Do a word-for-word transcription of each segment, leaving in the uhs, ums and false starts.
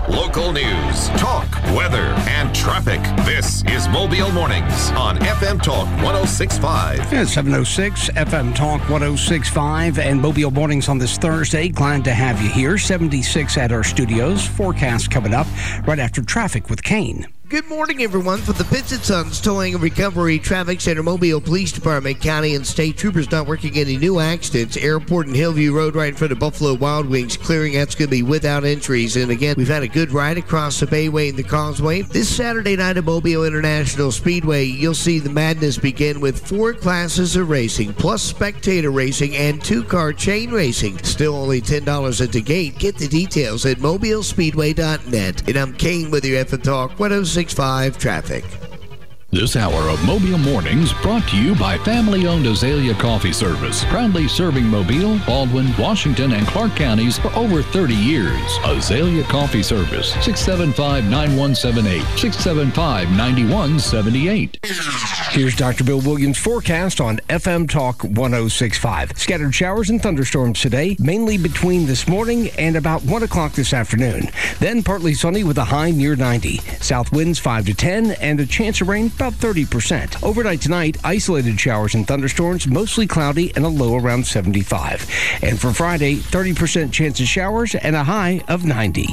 Local news, talk, weather, and traffic. This is Mobile Mornings on F M Talk one oh six point five. Yeah, seven oh six, F M Talk one oh six point five, and Mobile Mornings on this Thursday. Glad to have you here. seventy-six at our studios. Forecast coming up right after traffic with Kane. Good morning, everyone. For the Pitts and Sons Towing and Recovery Traffic Center, Mobile Police Department, county and state troopers not working any new accidents. Airport and Hillview Road right in front of Buffalo Wild Wings clearing. That's going to be without entries. And again, we've had a good ride across the Bayway and the Causeway. This Saturday night at Mobile International Speedway, you'll see the madness begin with four classes of racing, plus spectator racing and two-car chain racing. Still only ten dollars at the gate. Get the details at mobile speedway dot net. And I'm Kane with your F M Talk one oh six point five traffic. This hour of Mobile Mornings brought to you by family-owned Azalea Coffee Service, proudly serving Mobile, Baldwin, Washington, and Clark counties for over thirty years. Azalea Coffee Service, six seven five, nine one seven eight, six seven five, nine one seven eight. Here's Doctor Bill Williams' forecast on F M Talk one oh six point five. Scattered showers and thunderstorms today, mainly between this morning and about one o'clock this afternoon. Then partly sunny with a high near ninety. South winds five to ten and a chance of rain about thirty percent. Overnight tonight, isolated showers and thunderstorms, mostly cloudy and a low around seventy-five. And for Friday, thirty percent chance of showers and a high of ninety.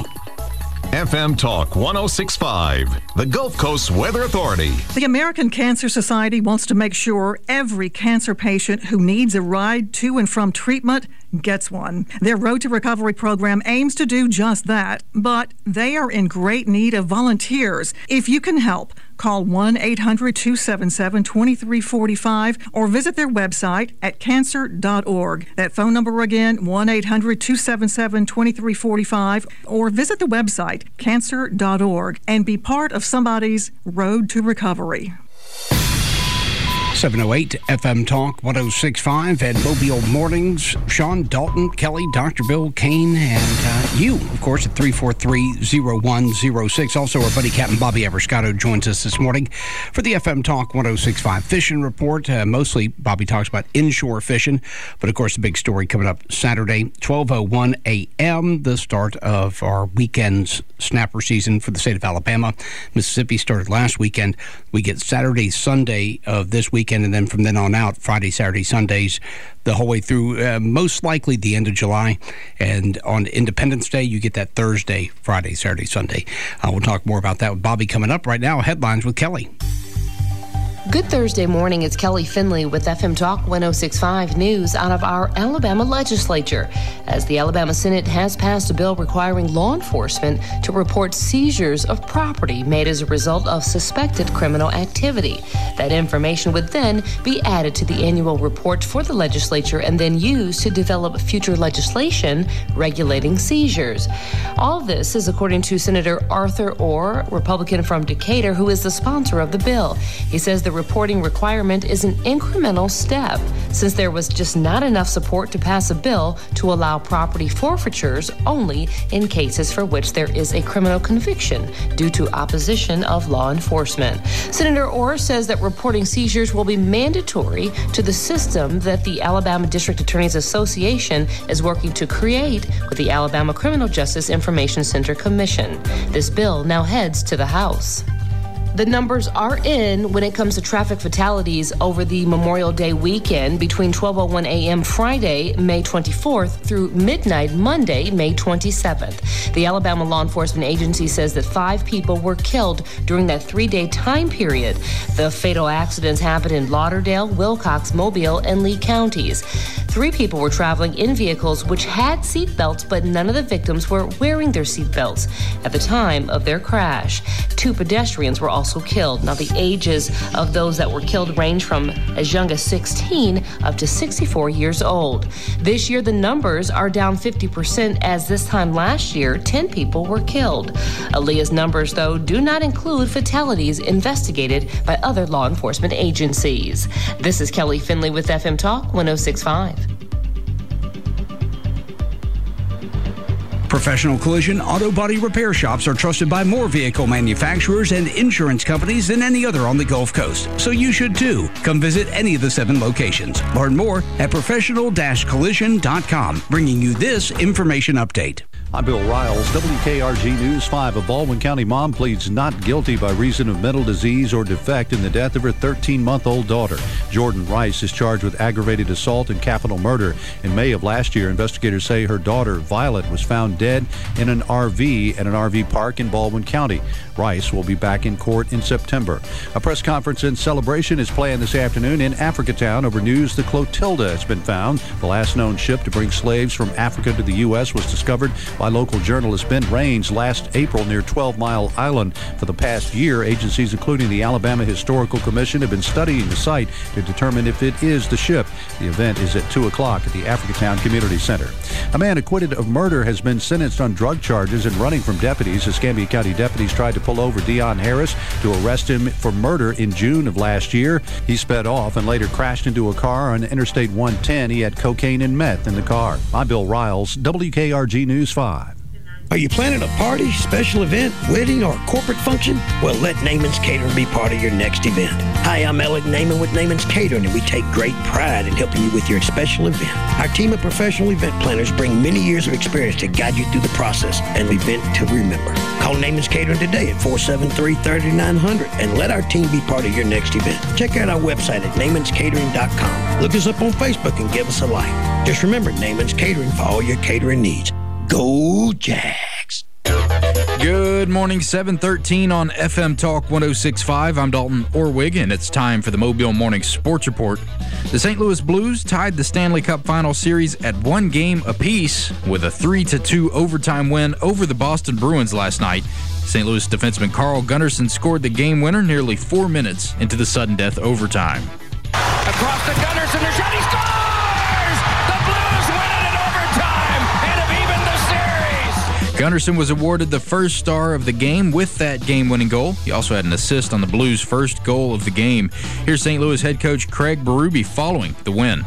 F M Talk one oh six point five, the Gulf Coast Weather Authority. The American Cancer Society wants to make sure every cancer patient who needs a ride to and from treatment gets one. Their Road to Recovery program aims to do just that, but they are in great need of volunteers. If you can help, call one eight hundred, two seven seven, two three four five or visit their website at cancer dot org. That phone number again, one eight hundred, two seven seven, two three four five or visit the website cancer dot org and be part of somebody's road to recovery. seven oh eight F M Talk one oh six point five and Mobile Mornings. Sean, Dalton, Kelly, Doctor Bill, Kane, and uh, you, of course, at three four three, oh one oh six. Also, our buddy Captain Bobby Abrascato joins us this morning for the F M Talk one oh six point five fishing report. Uh, mostly, Bobby talks about inshore fishing, but of course, the big story coming up Saturday, twelve oh one a.m., the start of our weekend's snapper season for the state of Alabama. Mississippi started last weekend. We get Saturday, Sunday of this weekend. And then from then on out, Friday, Saturday, Sundays, the whole way through, uh, most likely the end of July. And on Independence Day, you get that Thursday, Friday, Saturday, Sunday. Uh, we'll talk more about that with Bobby coming up. Right now, headlines with Kelly. Good Thursday morning. It's Kelly Finley with F M Talk one oh six point five news out of our Alabama legislature. As the Alabama Senate has passed a bill requiring law enforcement to report seizures of property made as a result of suspected criminal activity. That information would then be added to the annual report for the legislature and then used to develop future legislation regulating seizures. All this is according to Senator Arthur Orr, Republican from Decatur, who is the sponsor of the bill. He says the reporting requirement is an incremental step since there was just not enough support to pass a bill to allow property forfeitures only in cases for which there is a criminal conviction due to opposition of law enforcement. Senator Orr says that reporting seizures will be mandatory to the system that the Alabama District Attorneys Association is working to create with the Alabama Criminal Justice Information Center Commission. This bill now heads to the House. The numbers are in when it comes to traffic fatalities over the Memorial Day weekend between twelve oh one a.m. Friday, May twenty-fourth through midnight Monday, May twenty-seventh. The Alabama Law Enforcement Agency says that five people were killed during that three-day time period. The fatal accidents happened in Lauderdale, Wilcox, Mobile, and Lee counties. Three people were traveling in vehicles which had seatbelts, but none of the victims were wearing their seatbelts at the time of their crash. Two pedestrians were also killed. Now, the ages of those that were killed range from as young as sixteen up to sixty-four years old. This year, the numbers are down fifty percent as this time last year, ten people were killed. Aaliyah's numbers, though, do not include fatalities investigated by other law enforcement agencies. This is Kelly Finley with F M Talk one oh six point five. Professional collision auto body repair shops are trusted by more vehicle manufacturers and insurance companies than any other on the Gulf Coast. So you should too. Come visit any of the seven locations. Learn more at professional dash collision dot com, bringing you this information update. I'm Bill Riles, W K R G News five. A Baldwin County mom pleads not guilty by reason of mental disease or defect in the death of her thirteen-month-old daughter. Jordan Rice is charged with aggravated assault and capital murder. In May of last year, investigators say her daughter, Violet, was found dead in an R V at an R V park in Baldwin County. Rice will be back in court in September. A press conference and celebration is planned this afternoon in Africatown over news the Clotilda has been found. The last known ship to bring slaves from Africa to the U S was discovered by local journalist Ben Raines last April near twelve mile Island. For the past year, agencies including the Alabama Historical Commission have been studying the site to determine if it is the ship. The event is at two o'clock at the Africatown Community Center. A man acquitted of murder has been sentenced on drug charges and running from deputies. Escambia County deputies tried to pull over Dion Harris to arrest him for murder in June of last year. He sped off and later crashed into a car on Interstate one ten. He had cocaine and meth in the car. I'm Bill Riles, W K R G News five. Are you planning a party, special event, wedding, or corporate function? Well, let Naaman's Catering be part of your next event. Hi, I'm Elliot Naaman with Naaman's Catering, and we take great pride in helping you with your special event. Our team of professional event planners bring many years of experience to guide you through the process and event to remember. Call Naaman's Catering today at four seven three, three nine zero zero and let our team be part of your next event. Check out our website at naamans catering dot com. Look us up on Facebook and give us a like. Just remember, Naaman's Catering for all your catering needs. Go Jags! Good morning, seven thirteen on F M Talk one oh six point five. I'm Dalton Orwig, and it's time for the Mobile Morning Sports Report. The Saint Louis Blues tied the Stanley Cup Final Series at one game apiece with a three to two overtime win over the Boston Bruins last night. Saint Louis defenseman Carl Gunnarsson scored the game winner nearly four minutes into the sudden death overtime. Across to Gunnarsson, the shot, he scores! The Blues win it in overtime and have evened the series! Gunnarsson was awarded the first star of the game with that game-winning goal. He also had an assist on the Blues' first goal of the game. Here's Saint Louis head coach Craig Berube following the win.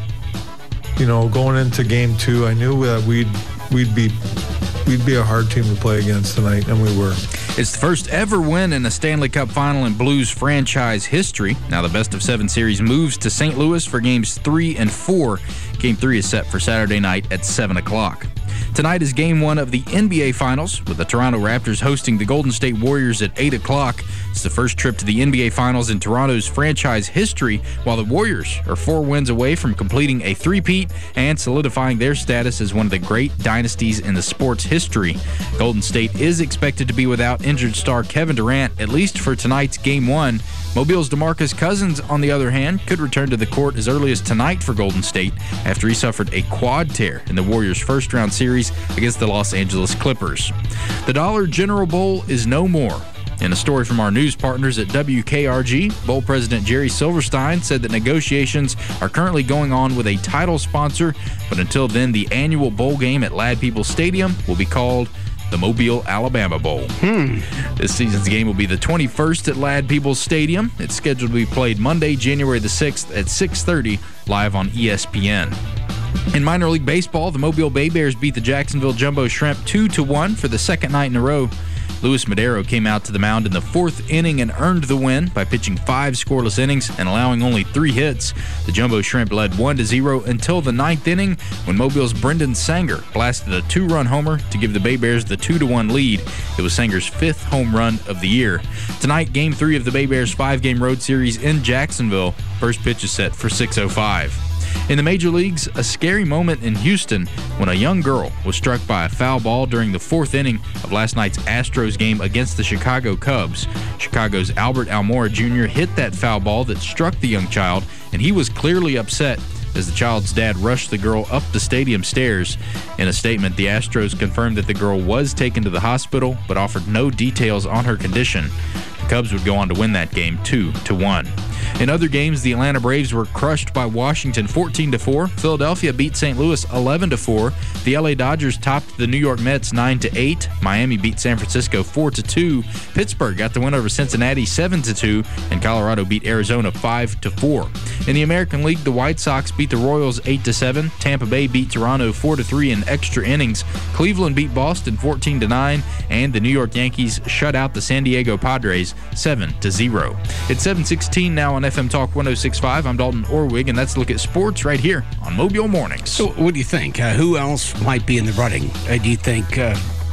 You know, going into game two, I knew that we'd we'd be we'd be a hard team to play against tonight, and we were. It's the first ever win in a Stanley Cup Final in Blues franchise history. Now the best of seven series moves to Saint Louis for games three and four. Game three is set for Saturday night at seven o'clock. Tonight is game one of the N B A Finals, with the Toronto Raptors hosting the Golden State Warriors at eight o'clock. It's the first trip to the N B A Finals in Toronto's franchise history, while the Warriors are four wins away from completing a three-peat and solidifying their status as one of the great dynasties in the sport's history. Golden State is expected to be without injured star Kevin Durant, at least for tonight's game one. Mobile's DeMarcus Cousins, on the other hand, could return to the court as early as tonight for Golden State after he suffered a quad tear in the Warriors' first-round series against the Los Angeles Clippers. The Dollar General Bowl is no more. In a story from our news partners at W K R G, Bowl President Jerry Silverstein said that negotiations are currently going on with a title sponsor, but until then, the annual bowl game at Ladd-Peebles Stadium will be called the Mobile, Alabama Bowl. Hmm. This season's game will be the twenty-first at Ladd-Peebles Stadium. It's scheduled to be played Monday, January the sixth at six thirty, live on E S P N. In minor league baseball, the Mobile Bay Bears beat the Jacksonville Jumbo Shrimp two to one for the second night in a row. Luis Madero came out to the mound in the fourth inning and earned the win by pitching five scoreless innings and allowing only three hits. The Jumbo Shrimp led one to zero until the ninth inning when Mobile's Brendan Sanger blasted a two-run homer to give the Bay Bears the two to one lead. It was Sanger's fifth home run of the year. Tonight, Game three of the Bay Bears' five-game road series in Jacksonville. First pitch is set for six oh five. In the major leagues, a scary moment in Houston when a young girl was struck by a foul ball during the fourth inning of last night's Astros game against the Chicago Cubs. Chicago's Albert Almora Junior hit that foul ball that struck the young child, and he was clearly upset as the child's dad rushed the girl up the stadium stairs. In a statement, the Astros confirmed that the girl was taken to the hospital but offered no details on her condition. The Cubs would go on to win that game two to one. In other games, the Atlanta Braves were crushed by Washington fourteen to four. Philadelphia beat Saint Louis eleven to four. The L A Dodgers topped the New York Mets nine to eight. Miami beat San Francisco four to two. Pittsburgh got the win over Cincinnati seven to two, and Colorado beat Arizona five to four. In the American League, the White Sox beat the Royals eight to seven. Tampa Bay beat Toronto four to three in extra innings. Cleveland beat Boston fourteen to nine, and the New York Yankees shut out the San Diego Padres seven to zero. It's seven sixteen now on F M Talk one oh six point five. I'm Dalton Orwig, and that's a look at sports right here on Mobile Mornings. So what do you think? Uh, who else might be in the running? Uh, do you think uh,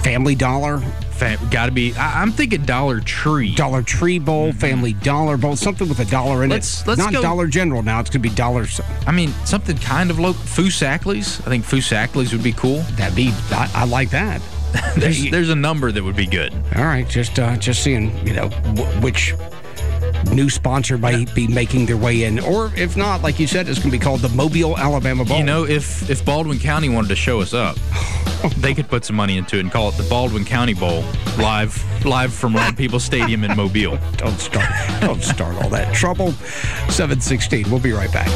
Family Dollar. Fam- Got to be. I- I'm thinking Dollar Tree. Dollar Tree Bowl, mm-hmm. Family Dollar Bowl, something with a dollar in let's, it. Let's Not go. Dollar General now. It's going to be Dollar. I mean, something kind of local. Foosackly's. I think Foosackly's would be cool. That'd be. I, I like that. there's there's a number that would be good. All right, just uh, just seeing, you know, w- which new sponsor might be making their way in, or if not, like you said, it's going to be called the Mobile, Alabama Bowl. You know, if if Baldwin County wanted to show us up, they could put some money into it and call it the Baldwin County Bowl, live live from Land People Stadium in Mobile. Don't start, don't start all that trouble. seven sixteen. We'll be right back.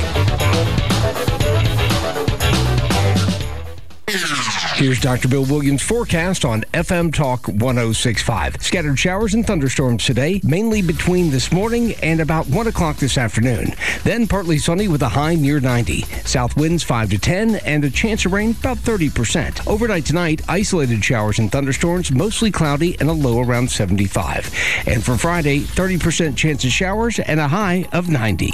Here's Doctor Bill Williams' forecast on F M Talk one oh six point five. Scattered showers and thunderstorms today, mainly between this morning and about one o'clock this afternoon. Then partly sunny with a high near ninety. South winds five to ten and a chance of rain about thirty percent. Overnight tonight, isolated showers and thunderstorms, mostly cloudy and a low around seventy-five. And for Friday, thirty percent chance of showers and a high of ninety.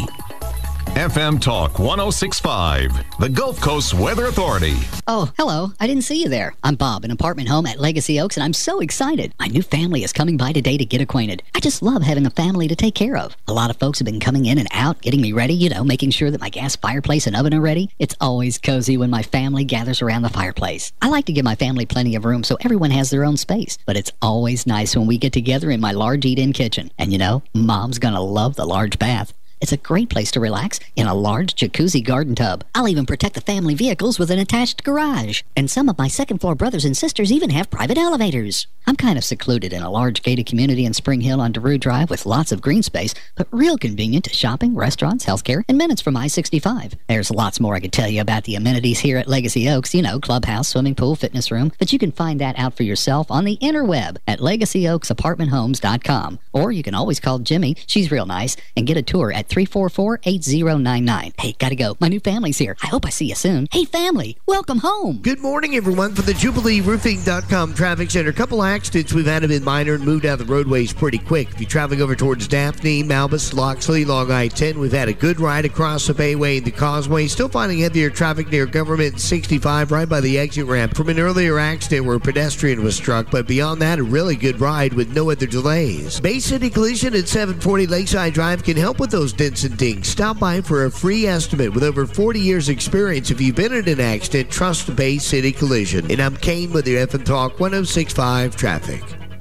F M Talk one oh six point five, the Gulf Coast Weather Authority. Oh, hello. I didn't see you there. I'm Bob, an apartment home at Legacy Oaks, and I'm so excited. My new family is coming by today to get acquainted. I just love having a family to take care of. A lot of folks have been coming in and out, getting me ready, you know, making sure that my gas fireplace and oven are ready. It's always cozy when my family gathers around the fireplace. I like to give my family plenty of room so everyone has their own space, but it's always nice when we get together in my large eat-in kitchen. And you know, Mom's gonna love the large bath. It's a great place to relax in a large jacuzzi garden tub. I'll even protect the family vehicles with an attached garage. And some of my second-floor brothers and sisters even have private elevators. I'm kind of secluded in a large gated community in Spring Hill on DeRue Drive with lots of green space, but real convenient to shopping, restaurants, healthcare, and minutes from I sixty-five. There's lots more I could tell you about the amenities here at Legacy Oaks, you know, clubhouse, swimming pool, fitness room, but you can find that out for yourself on the interweb at legacy oaks apartment homes dot com. Or you can always call Jimmy, she's real nice, and get a tour at three four four, eight zero nine nine. Hey, gotta go. My new family's here. I hope I see you soon. Hey, family, welcome home. Good morning, everyone. For the Jubilee Roofing dot com Traffic Center, a couple accidents we've had have been minor and moved out of the roadways pretty quick. If you're traveling over towards Daphne, Malbus, Loxley, along I ten, we've had a good ride across the Bayway and the Causeway. Still finding heavier traffic near Government sixty-five, right by the exit ramp from an earlier accident where a pedestrian was struck. But beyond that, a really good ride with no other delays. Bay City Collision at seven forty Lakeside Drive can help with those dents and dings. Stop by for a free estimate. With over forty years experience, if you've been in an accident, trust Bay City Collision. And I'm Kane with your F M Talk one oh six point five traffic.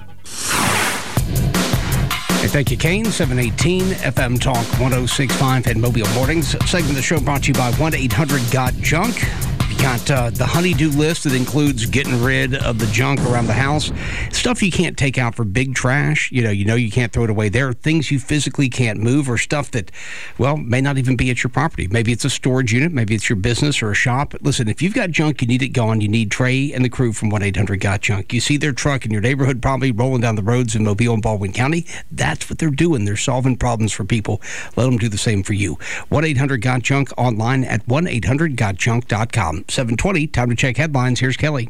Hey, thank you, Kane. seven eighteen F M Talk one oh six point five and Mobile Mornings. Segment of the show brought to you by one eight hundred got junk. You got uh, the honey-do list that includes getting rid of the junk around the house. Stuff you can't take out for big trash. You know, you know you can't throw it away. There are things you physically can't move, or stuff that, well, may not even be at your property. Maybe it's a storage unit. Maybe it's your business or a shop. Listen, if you've got junk, you need it gone. You need Trey and the crew from one eight hundred got junk. You see their truck in your neighborhood probably rolling down the roads in Mobile and Baldwin County. That's what they're doing. They're solving problems for people. Let them do the same for you. one eight hundred got junk online at one eight hundred got junk dot com. seven twenty, time to check headlines. Here's Kelly.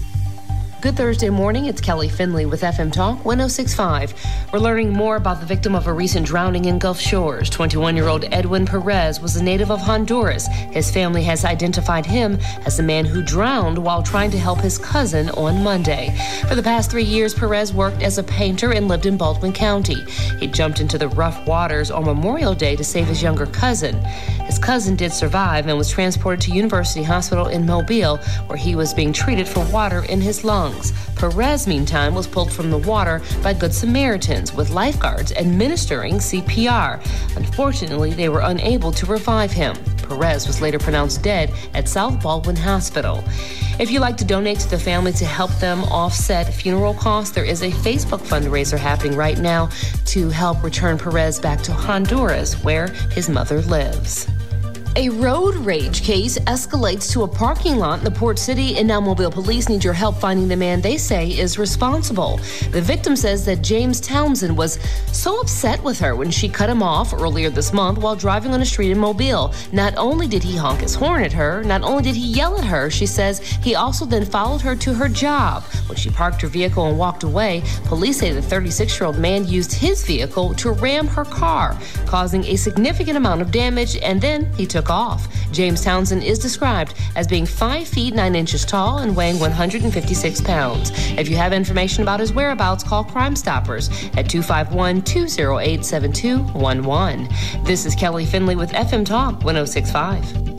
Good Thursday morning. It's Kelly Finley with F M Talk one oh six point five. We're learning more about the victim of a recent drowning in Gulf Shores. twenty-one-year-old Edwin Perez was a native of Honduras. His family has identified him as the man who drowned while trying to help his cousin on Monday. For the past three years, Perez worked as a painter and lived in Baldwin County. He jumped into the rough waters on Memorial Day to save his younger cousin. His cousin did survive and was transported to University Hospital in Mobile, where he was being treated for water in his lungs. Perez, meantime, was pulled from the water by Good Samaritans with lifeguards administering C P R. Unfortunately, they were unable to revive him. Perez was later pronounced dead at South Baldwin Hospital. If you'd like to donate to the family to help them offset funeral costs, there is a Facebook fundraiser happening right now to help return Perez back to Honduras, where his mother lives. A road rage case escalates to a parking lot in the Port City, and now Mobile police need your help finding the man they say is responsible. The victim says that James Townsend was so upset with her when she cut him off earlier this month while driving on a street in Mobile. Not only did he honk his horn at her, not only did he yell at her, she says he also then followed her to her job. When she parked her vehicle and walked away, police say the thirty-six-year-old man used his vehicle to ram her car, causing a significant amount of damage, and then he took took off. James Townsend is described as being five feet nine inches tall and weighing one hundred fifty-six pounds. If you have information about his whereabouts, call Crime Stoppers at two five one, two oh eight, seven two one one. This is Kelly Finley with F M Talk one oh six point five.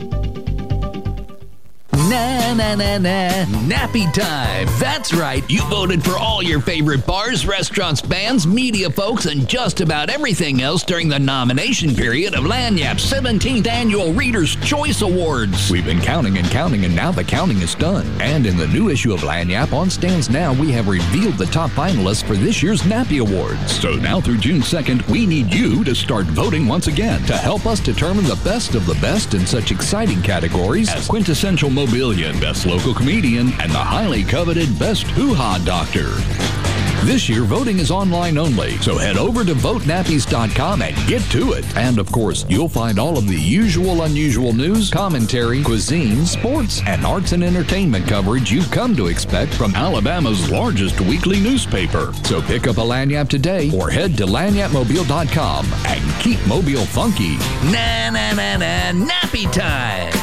Na, na, na, na. Nappy time. That's right. You voted for all your favorite bars, restaurants, bands, media folks, and just about everything else during the nomination period of Lagniapp's seventeenth Annual Reader's Choice Awards. We've been counting and counting, and now the counting is done. And in the new issue of Lagniappe on Stands Now, we have revealed the top finalists for this year's Nappy Awards. So now through June second, we need you to start voting once again to help us determine the best of the best in such exciting categories as Quintessential Mobile, Best Local Comedian, and the highly coveted Best Hoo-Ha Doctor. This year, voting is online only, so head over to vote nappies dot com and get to it. And of course, you'll find all of the usual unusual news, commentary, cuisine, sports, and arts and entertainment coverage you've come to expect from Alabama's largest weekly newspaper. So pick up a Lagniappe today or head to lagniappe mobile dot com and keep Mobile funky. Na na na na, nappy time.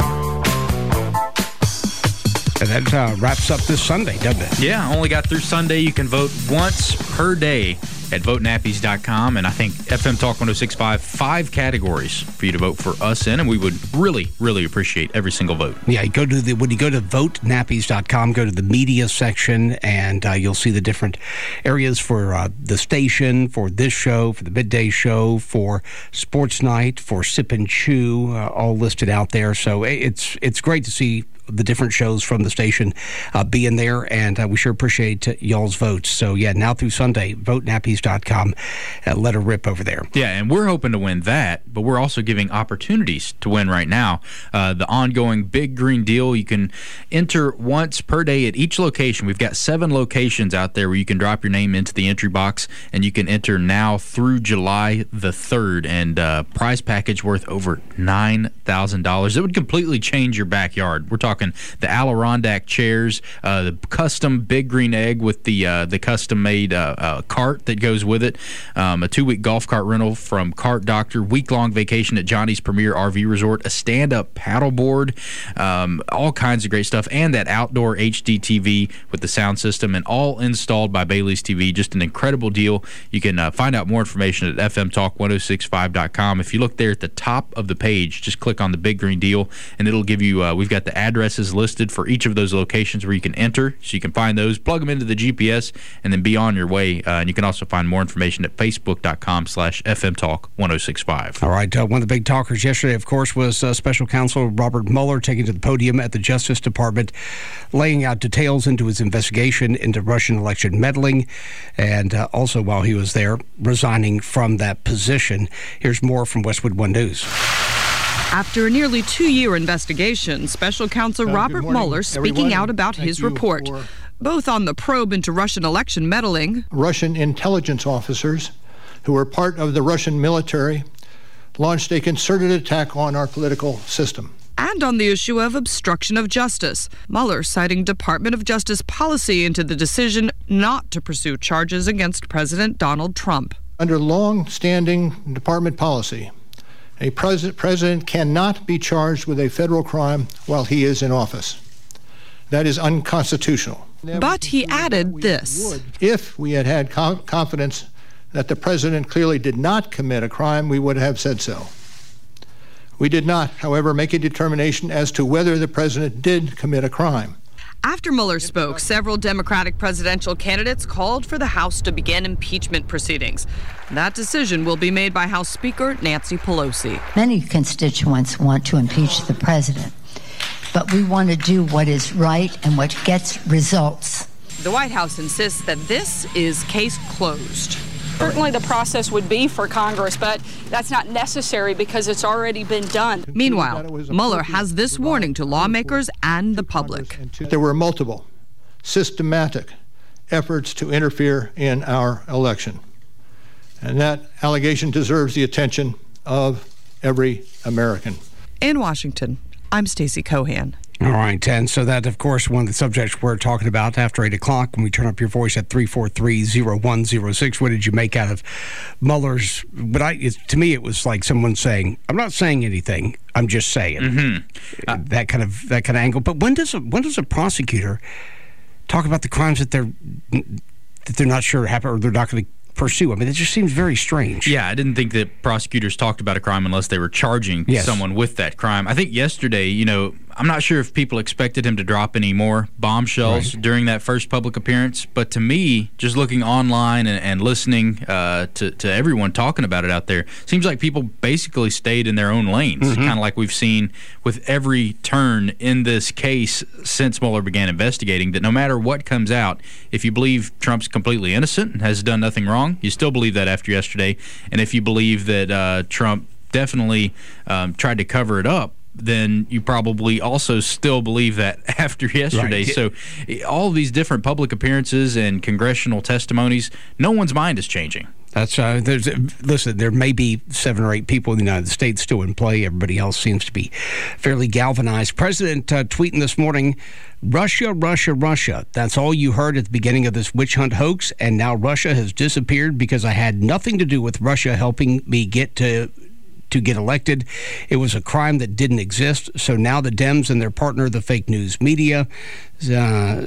And that uh, wraps up this Sunday, doesn't it? Yeah, only got through Sunday. You can vote once per day at vote nappies dot com. And I think F M Talk one oh six point five, five categories for you to vote for us in. And we would really, really appreciate every single vote. Yeah, you go to the, when you go to vote nappies dot com, go to the media section, and uh, you'll see the different areas for uh, the station, for this show, for the midday show, for Sports Night, for Sip and Chew, uh, all listed out there. So it's it's great to see the different shows from the station uh, being there, and uh, we sure appreciate uh, y'all's votes. So, yeah, now through Sunday, vote nappies dot com. Uh, let her rip over there. Yeah, and we're hoping to win that, but we're also giving opportunities to win right now. Uh, the ongoing Big Green Deal, you can enter once per day at each location. We've got seven locations out there where you can drop your name into the entry box, and you can enter now through July the third, and uh, prize package worth over nine thousand dollars. It would completely change your backyard. We're talking the Adirondack chairs, uh, the custom Big Green Egg with the uh, the custom-made uh, uh, cart that goes with it, um, a two-week golf cart rental from Cart Doctor, week-long vacation at Johnny's Premier R V Resort, a stand-up paddleboard, um, all kinds of great stuff, and that outdoor H D T V with the sound system, and all installed by Bailey's T V. Just an incredible deal. You can uh, find out more information at F M talk one oh six five dot com. If you look there at the top of the page, just click on the Big Green Deal, and it'll give you, uh, we've got the addresses listed for each of those locations where you can enter, so you can find those, plug them into the G P S, and then be on your way. Uh, and you can also find more information at facebook dot com slash F M talk one oh six five. All right, uh, one of the big talkers yesterday, of course, was uh, Special Counsel Robert Mueller taking to the podium at the Justice Department, laying out details into his investigation into Russian election meddling, and uh, also while he was there, resigning from that position. Here's more from Westwood One News. After a nearly two-year investigation, Special Counsel uh, Robert morning, Mueller speaking everyone. out about Thank his report, both on the probe into Russian election meddling. Russian intelligence officers who were part of the Russian military launched a concerted attack on our political system. And on the issue of obstruction of justice, Mueller citing Department of Justice policy into the decision not to pursue charges against President Donald Trump. Under long-standing department policy, a president, president cannot be charged with a federal crime while he is in office. That is unconstitutional. But he added this. If we had had co- confidence that the president clearly did not commit a crime, we would have said so. We did not, however, make a determination as to whether the president did commit a crime. After Mueller spoke, several Democratic presidential candidates called for the House to begin impeachment proceedings. That decision will be made by House Speaker Nancy Pelosi. Many constituents want to impeach the president, but we want to do what is right and what gets results. The White House insists that this is case closed. Certainly the process would be for Congress, but that's not necessary because it's already been done. Meanwhile, Mueller has this warning to lawmakers and the public. There were multiple, systematic efforts to interfere in our election. And that allegation deserves the attention of every American. In Washington, I'm Stacey Cohan. All right, and so that, of course, one of the subjects we're talking about after eight o'clock when we turn up your voice at three four three, zero one zero six. What did you make out of Mueller's? But I, it, to me, it was like someone saying, I'm not saying anything, I'm just saying. Mm-hmm. Uh, that kind of that kind of angle. But when does a, when does a prosecutor talk about the crimes that they're that they're not sure happen or they're not going to pursue? I mean, it just seems very strange. Yeah, I didn't think that prosecutors talked about a crime unless they were charging yes. someone with that crime. I think yesterday, you know, I'm not sure if people expected him to drop any more bombshells right. during that first public appearance, but to me, just looking online and, and listening uh, to, to everyone talking about it out there, seems like people basically stayed in their own lanes, mm-hmm. kind of like we've seen with every turn in this case since Mueller began investigating, that no matter what comes out, if you believe Trump's completely innocent and has done nothing wrong, you still believe that after yesterday, and if you believe that uh, Trump definitely um, tried to cover it up, then you probably also still believe that after yesterday. Right. So all of these different public appearances and congressional testimonies, no one's mind is changing. That's uh, there's listen. There may be seven or eight people in the United States still in play. Everybody else seems to be fairly galvanized. President uh, tweeting this morning, Russia, Russia, Russia. That's all you heard at the beginning of this witch hunt hoax, and now Russia has disappeared because I had nothing to do with Russia helping me get to. to get elected. It was a crime that didn't exist. So now the Dems and their partner, the fake news media. Uh,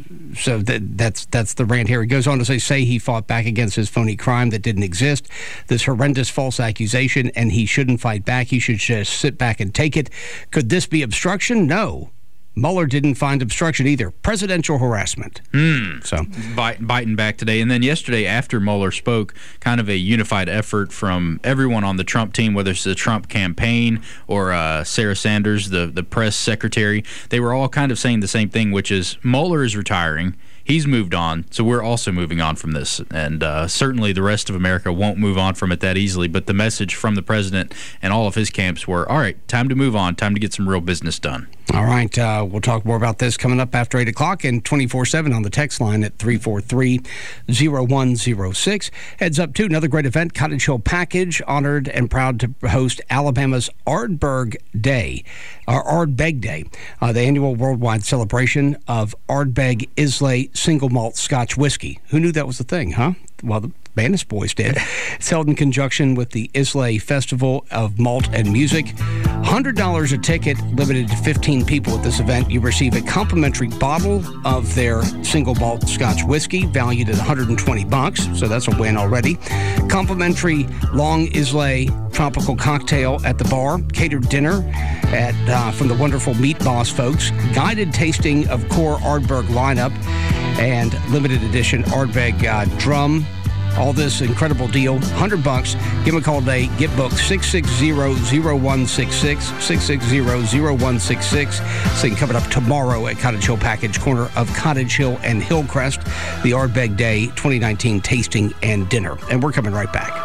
so that, that's that's the rant here. He goes on to say, say he fought back against his phony crime that didn't exist, this horrendous false accusation, and he shouldn't fight back. He should just sit back and take it. Could this be obstruction? No. Mueller didn't find obstruction either. Presidential harassment. Mm. So Bite, biting back today. And then yesterday after Mueller spoke, kind of a unified effort from everyone on the Trump team, whether it's the Trump campaign or uh, Sarah Sanders, the, the press secretary. They were all kind of saying the same thing, which is Mueller is retiring. He's moved on, so we're also moving on from this. And uh, certainly the rest of America won't move on from it that easily. But the message from the president and all of his camps were, all right, time to move on, time to get some real business done. All right, uh, we'll talk more about this coming up after eight o'clock and twenty-four seven on the text line at three four three, zero one zero six. Heads up to another great event, Cottage Hill Package, honored and proud to host Alabama's Ardbeg Day, or Ardbeg Day, uh, the annual worldwide celebration of Ardbeg Islay single malt Scotch whiskey. Who knew that was a thing, huh? Well, the Bandis Boys did. It's held in conjunction with the Islay Festival of Malt and Music. one hundred dollars a ticket, limited to fifteen people at this event. You receive a complimentary bottle of their single malt Scotch whiskey, valued at one hundred twenty bucks, so that's a win already. Complimentary Long Islay tropical cocktail at the bar, catered dinner at uh, from the wonderful Meat Boss folks, guided tasting of core Ardbeg lineup, and limited edition Ardbeg uh, drum. All this incredible deal, one hundred bucks. Give them a call today. Get booked six six zero, zero one six six, six six zero, zero one six six. Thing coming up tomorrow at Cottage Hill Package, corner of Cottage Hill and Hillcrest, the Ardbeg Day twenty nineteen tasting and dinner. And we're coming right back.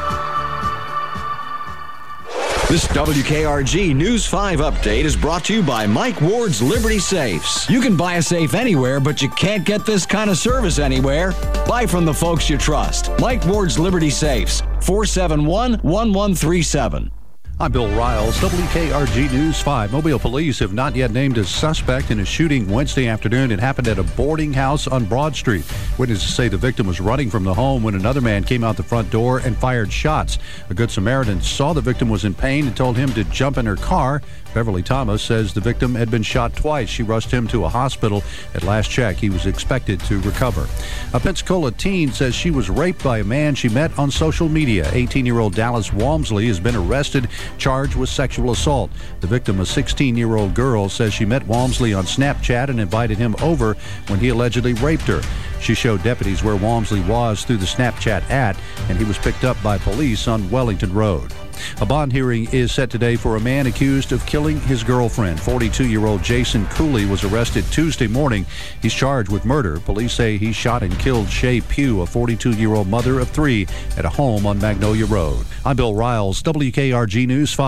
This W K R G News five update is brought to you by Mike Ward's Liberty Safes. You can buy a safe anywhere, but you can't get this kind of service anywhere. Buy from the folks you trust. Mike Ward's Liberty Safes, four seven one, one one three seven. I'm Bill Riles, W K R G News five. Mobile police have not yet named a suspect in a shooting Wednesday afternoon. It happened at a boarding house on Broad Street. Witnesses say the victim was running from the home when another man came out the front door and fired shots. A Good Samaritan saw the victim was in pain and told him to jump in her car. Beverly Thomas says the victim had been shot twice. She rushed him to a hospital. At last check, he was expected to recover. A Pensacola teen says she was raped by a man she met on social media. eighteen-year-old Dallas Walmsley has been arrested, charged with sexual assault. The victim, a sixteen-year-old girl, says she met Walmsley on Snapchat and invited him over when he allegedly raped her. She showed deputies where Walmsley was through the Snapchat ad, and he was picked up by police on Wellington Road. A bond hearing is set today for a man accused of killing his girlfriend. forty-two-year-old Jason Cooley was arrested Tuesday morning. He's charged with murder. Police say he shot and killed Shay Pugh, a forty-two-year-old mother of three, at a home on Magnolia Road. I'm Bill Riles, W K R G News five.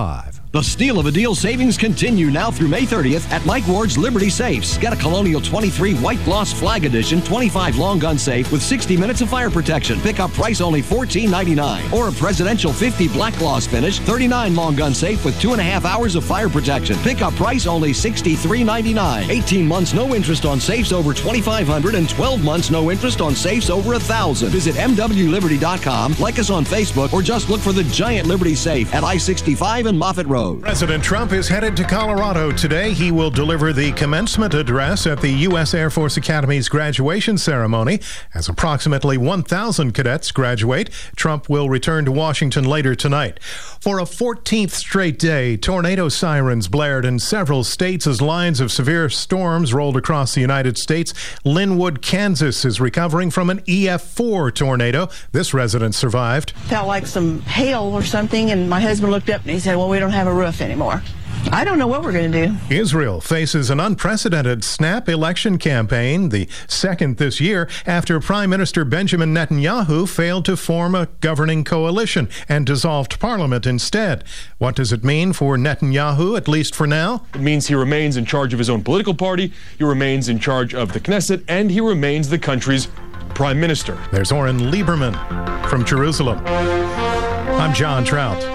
The steal of a deal savings continue now through May thirtieth at Mike Ward's Liberty Safes. Get a Colonial twenty-three White Gloss Flag Edition twenty-five long gun safe with sixty minutes of fire protection. Pickup price only fourteen ninety-nine. Or a Presidential fifty Black Gloss Finish thirty-nine long gun safe with two and a half hours of fire protection. Pickup price only sixty-three ninety-nine. eighteen months no interest on safes over twenty-five hundred and twelve months no interest on safes over one thousand. Visit M W Liberty dot com, like us on Facebook, or just look for the giant Liberty Safe at I sixty-five and Moffett Road. President Trump is headed to Colorado today. He will deliver the commencement address at the U S Air Force Academy's graduation ceremony. As approximately one thousand cadets graduate, Trump will return to Washington later tonight. For a fourteenth straight day, tornado sirens blared in several states as lines of severe storms rolled across the United States. Linwood, Kansas is recovering from an E F four tornado. This resident survived. Felt like some hail or something, and my husband looked up and he said, well, we don't have a roof anymore. I don't know what we're going to do. Israel faces an unprecedented snap election campaign, the second this year, after Prime Minister Benjamin Netanyahu failed to form a governing coalition and dissolved parliament instead. What does it mean for Netanyahu, at least for now? It means he remains in charge of his own political party, he remains in charge of the Knesset, and he remains the country's prime minister. There's Oren Lieberman from Jerusalem. I'm John Trout.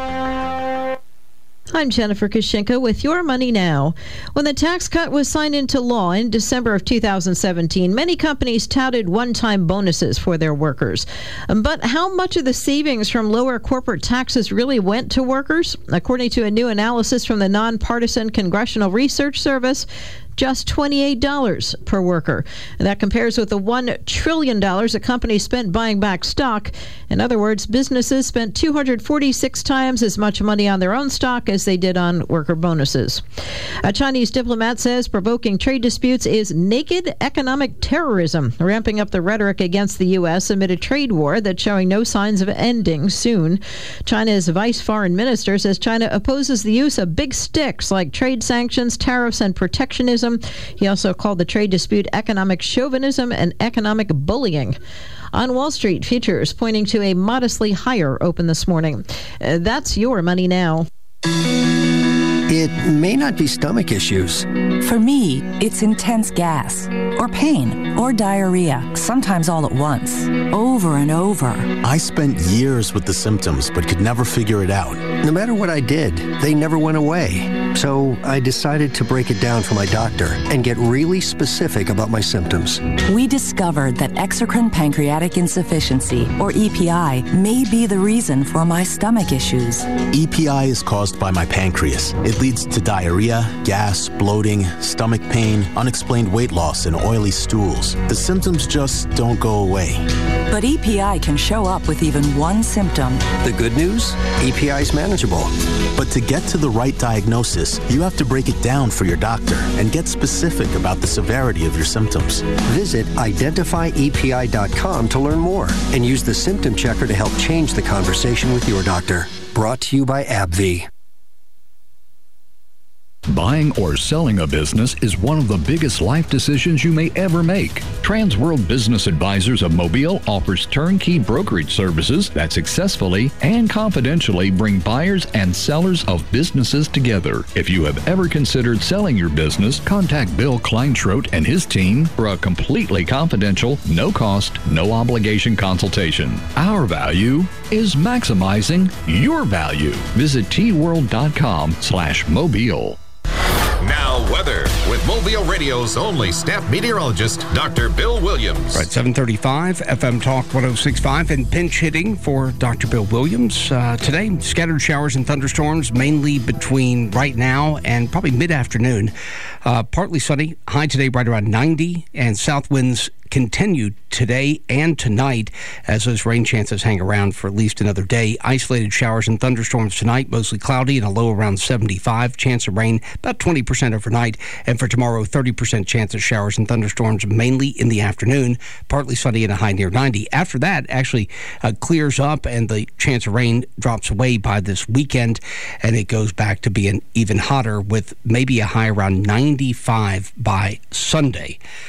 I'm Jennifer Kushinka with Your Money Now. When the tax cut was signed into law in December of two thousand seventeen, many companies touted one-time bonuses for their workers. But how much of the savings from lower corporate taxes really went to workers? According to a new analysis from the nonpartisan Congressional Research Service, just twenty-eight dollars per worker. And that compares with the one trillion dollars a company spent buying back stock. In other words, businesses spent two hundred forty-six times as much money on their own stock as they did on worker bonuses. A Chinese diplomat says provoking trade disputes is naked economic terrorism, ramping up the rhetoric against the U S amid a trade war that's showing no signs of ending soon. China's vice foreign minister says China opposes the use of big sticks like trade sanctions, tariffs, and protectionism. He also called the trade dispute economic chauvinism and economic bullying. On Wall Street, futures pointing to a modestly higher open this morning. Uh, that's Your Money Now. It may not be stomach issues. For me, it's intense gas, or pain, or diarrhea, sometimes all at once, over and over. I spent years with the symptoms, but could never figure it out. No matter what I did, they never went away. So I decided to break it down for my doctor and get really specific about my symptoms. We discovered that exocrine pancreatic insufficiency, or E P I, may be the reason for my stomach issues. E P I is caused by my pancreas. It leads to diarrhea, gas, bloating, stomach pain, unexplained weight loss, and oily stools. The symptoms just don't go away. But E P I can show up with even one symptom. The good news? E P I is manageable. But to get to the right diagnosis, you have to break it down for your doctor and get specific about the severity of your symptoms. Visit identify E P I dot com to learn more and use the symptom checker to help change the conversation with your doctor. Brought to you by AbbVie. Buying or selling a business is one of the biggest life decisions you may ever make. Transworld Business Advisors of Mobile offers turnkey brokerage services that successfully and confidentially bring buyers and sellers of businesses together. If you have ever considered selling your business, contact Bill Kleinschrodt and his team for a completely confidential, no-cost, no-obligation consultation. Our value is maximizing your value. Visit T world dot com slash mobile. Now, weather with Mobile Radio's only staff meteorologist, Doctor Bill Williams. Right, seven thirty-five, F M Talk one oh six point five, and pinch hitting for Doctor Bill Williams. Uh, today, scattered showers and thunderstorms, mainly between right now and probably mid-afternoon. Uh, partly sunny, high today right around ninety, and south winds continue today and tonight as those rain chances hang around for at least another day. Isolated showers and thunderstorms tonight, mostly cloudy and a low around seventy-five. Chance of rain about twenty percent overnight. And for tomorrow, thirty percent chance of showers and thunderstorms mainly in the afternoon. Partly sunny and a high near ninety. After that, actually uh, clears up and the chance of rain drops away by this weekend, and it goes back to being even hotter with maybe a high around ninety-five by Sunday.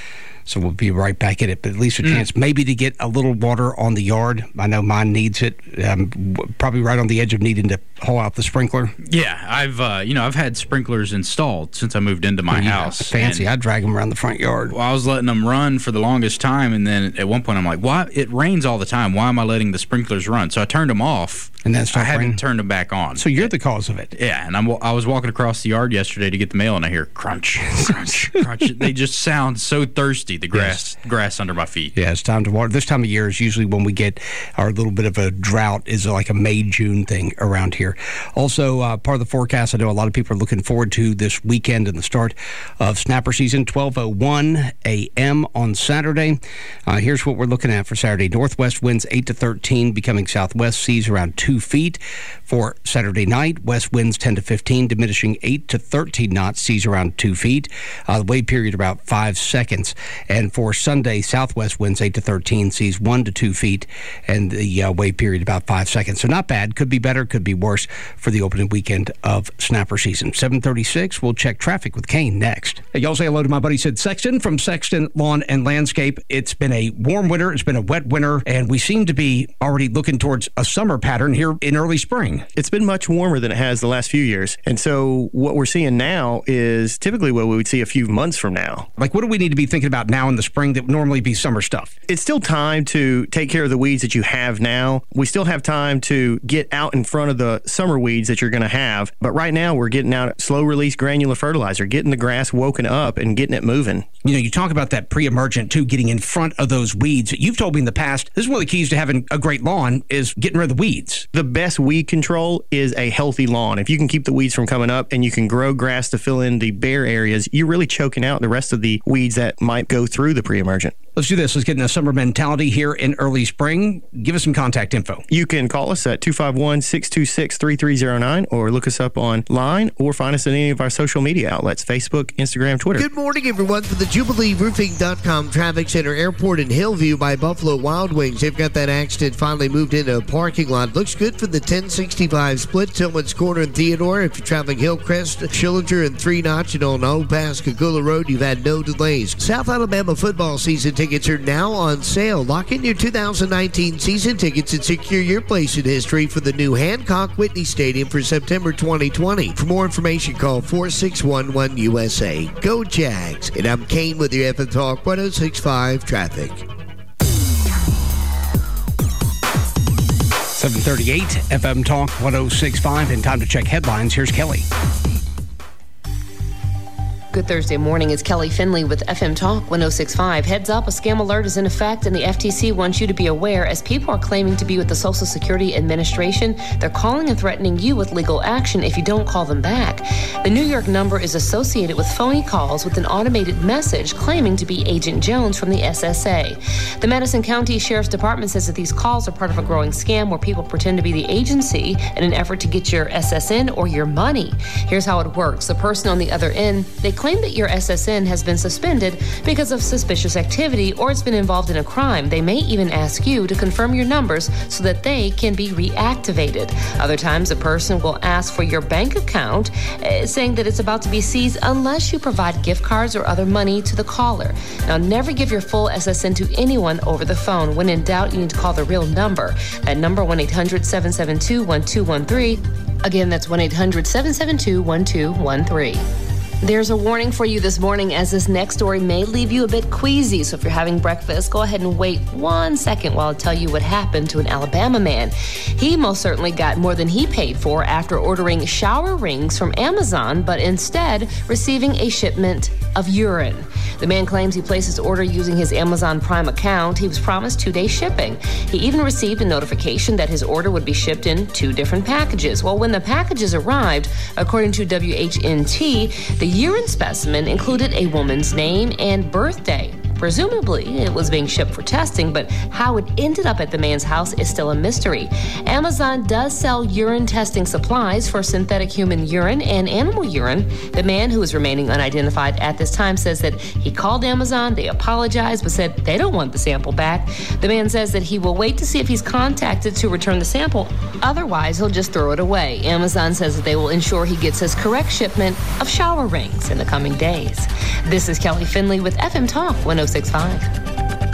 So we'll be right back at it, but at least a mm. chance maybe to get a little water on the yard. I know mine needs it. Um, probably right on the edge of needing to haul out the sprinkler. Yeah, I've uh, you know I've had sprinklers installed since I moved into my yeah, house. Fancy. I drag them around the front yard. Well, I was letting them run for the longest time, and then at one point I'm like, "Why? It rains all the time. Why am I letting the sprinklers run?" So I turned them off, and then I haven't raining. turned them back on. So you're the cause of it. Yeah, and I'm I was walking across the yard yesterday to get the mail, and I hear crunch, crunch, crunch. They just sound so thirsty. The grass, yes. grass under my feet. Yeah, it's time to water. This time of year is usually when we get our little bit of a drought. Is like a May June thing around here. Also, uh, part of the forecast. I know a lot of people are looking forward to this weekend and the start of snapper season. twelve oh one a.m. on Saturday. Uh, here's what we're looking at for Saturday: northwest winds eight to thirteen, becoming southwest, seas around two feet. For Saturday night, west winds ten to fifteen, diminishing eight to thirteen knots, seas around two feet. Uh, the wave period about five seconds. And for Sunday, southwest winds eight to thirteen, seas one to two feet, and the uh, wave period about five seconds. So not bad. Could be better, could be worse for the opening weekend of snapper season. seven thirty-six, we'll check traffic with Kane next. Hey, y'all say hello to my buddy Sid Sexton from Sexton Lawn and Landscape. It's been a warm winter. It's been a wet winter, and we seem to be already looking towards a summer pattern here in early spring. It's been much warmer than it has the last few years. And so what we're seeing now is typically what we would see a few months from now. Like, what do we need to be thinking about now in the spring that would normally be summer stuff? It's still time to take care of the weeds that you have now. We still have time to get out in front of the summer weeds that you're going to have. But right now, we're getting out slow release granular fertilizer, getting the grass woken up and getting it moving. You know, you talk about that pre-emergent, too, getting in front of those weeds. You've told me in the past, this is one of the keys to having a great lawn is getting rid of the weeds. The best weed control is a healthy lawn. If you can keep the weeds from coming up and you can grow grass to fill in the bare areas, you're really choking out the rest of the weeds that might go through the pre-emergent. Let's do this. Let's get in a summer mentality here in early spring. Give us some contact info. You can call us at two five one, six two six, three three zero nine or look us up online or find us at any of our social media outlets, Facebook, Instagram, Twitter. Good morning, everyone. For the Jubilee Roofing dot com Traffic Center Airport in Hillview by Buffalo Wild Wings. They've got that accident finally moved into a parking lot. Looks good for the ten sixty-five split, Tillman's Corner and Theodore. If you're traveling Hillcrest, Schillinger, and Three Notch and on Old Pascagoula Road, you've had no delays. South Alabama football season tickets are now on sale. Lock in your two thousand nineteen season tickets and secure your place in history for the new Hancock Whitney Stadium for September twenty twenty. For more information, call four six one one U S A. Go Jags. And I'm Kane with your F M Talk one oh six point five traffic. seven thirty-eight F M Talk one oh six point five, and time to check headlines. Here's Kelly. Good Thursday morning. It's Kelly Finley with F M Talk one oh six point five. Heads up, a scam alert is in effect, and the F T C wants you to be aware as people are claiming to be with the Social Security Administration. They're calling and threatening you with legal action if you don't call them back. The New York number is associated with phony calls with an automated message claiming to be Agent Jones from the S S A. The Madison County Sheriff's Department says that these calls are part of a growing scam where people pretend to be the agency in an effort to get your S S N or your money. Here's how it works. The person on the other end, they claim that your S S N has been suspended because of suspicious activity or it's been involved in a crime. They may even ask you to confirm your numbers so that they can be reactivated. Other times, a person will ask for your bank account, uh, saying that it's about to be seized unless you provide gift cards or other money to the caller. Now, never give your full S S N to anyone over the phone. When in doubt, you need to call the real number. That number, one eight hundred, seven seven two, one two one three. Again, that's one eight hundred, seven seven two, one two one three. There's a warning for you this morning as this next story may leave you a bit queasy. So if you're having breakfast, go ahead and wait one second while I tell you what happened to an Alabama man. He most certainly got more than he paid for after ordering shower rings from Amazon, but instead receiving a shipment of urine. The man claims he placed his order using his Amazon Prime account. He was promised two-day shipping. He even received a notification that his order would be shipped in two different packages. Well, when the packages arrived, according to W H N T, the urine specimen included a woman's name and birthday. Presumably, it was being shipped for testing, but how it ended up at the man's house is still a mystery. Amazon does sell urine testing supplies for synthetic human urine and animal urine. The man, who is remaining unidentified at this time, says that he called Amazon, they apologized, but said they don't want the sample back. The man says that he will wait to see if he's contacted to return the sample. Otherwise, he'll just throw it away. Amazon says that they will ensure he gets his correct shipment of shower rings in the coming days. This is Kelly Finley with F M Talk one oh oh six point five.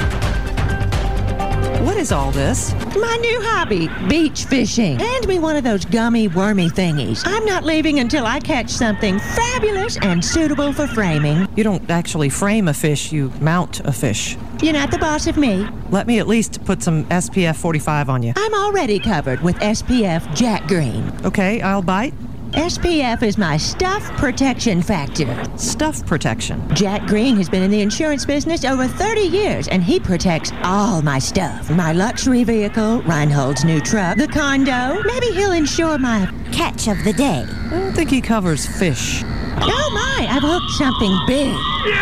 What is all this? My new hobby, beach fishing. Hand me one of those gummy, wormy thingies. I'm not leaving until I catch something fabulous and suitable for framing. You don't actually frame a fish, you mount a fish. You're not the boss of me. Let me at least put some S P F forty-five on you. I'm already covered with S P F Jack Green. Okay, I'll bite. S P F is my stuff protection factor. Stuff protection? Jack Green has been in the insurance business over thirty years, and he protects all my stuff. My luxury vehicle, Reinhold's new truck, the condo. Maybe he'll insure my catch of the day. I don't think he covers fish. Oh my, I've hooked something big.